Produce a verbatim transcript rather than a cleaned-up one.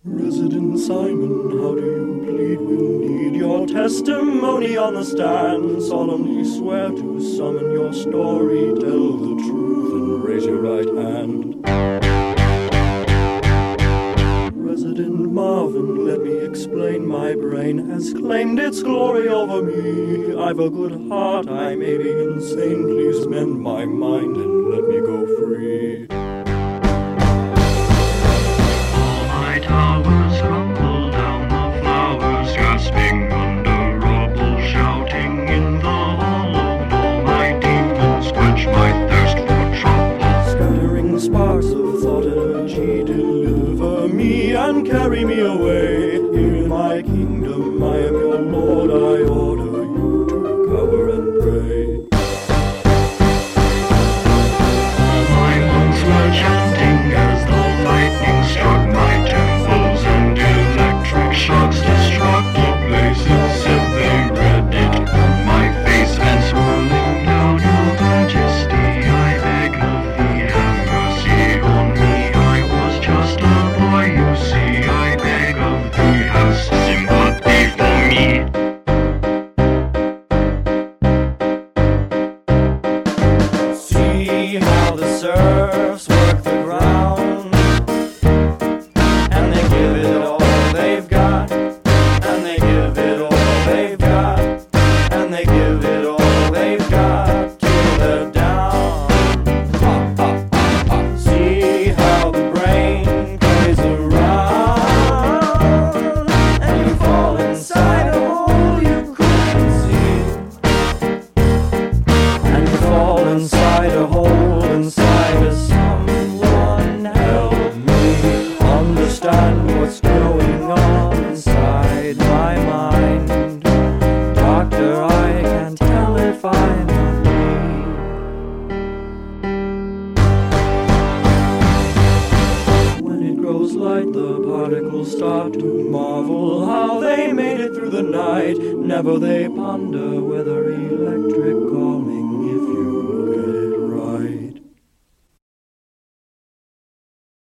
Resident Simon, how do you plead? We'll need your testimony on the stand. Solemnly swear to summon your story. Tell the truth and raise your right hand. Resident Marvin, let me explain. My brain has claimed its glory over me. I've a good heart, I may be insane. Please mend my mind and let me go free. Towers crumble down the flowers, gasping under rubble, shouting in the hollow. All my demons quench my thirst for trouble. Scattering sparks of thought energy, deliver me and carry me away. Here in my kingdom, I am your lord. I order you to cover and pray. My lungs were chanting as the lightning struck my temples, and electric shocks destructive blazes if they read it on my face. And swirling down your majesty, I beg of thee, have mercy on me. I was just a boy, you see. I beg of thee, have sympathy for me. See how the surfs work the ground, and they give it all they've got, and they give it all they've got, and they give it all they've got till they're down. Ha, ha, ha, ha. See how the brain plays around, and you fall inside a hole you couldn't see, and you fall inside a hole inside of someone. Help me understand what's going on inside my mind. Doctor, I can't tell if I'm not me. When it grows light, the particles start to marvel how they made it through the night. Never they ponder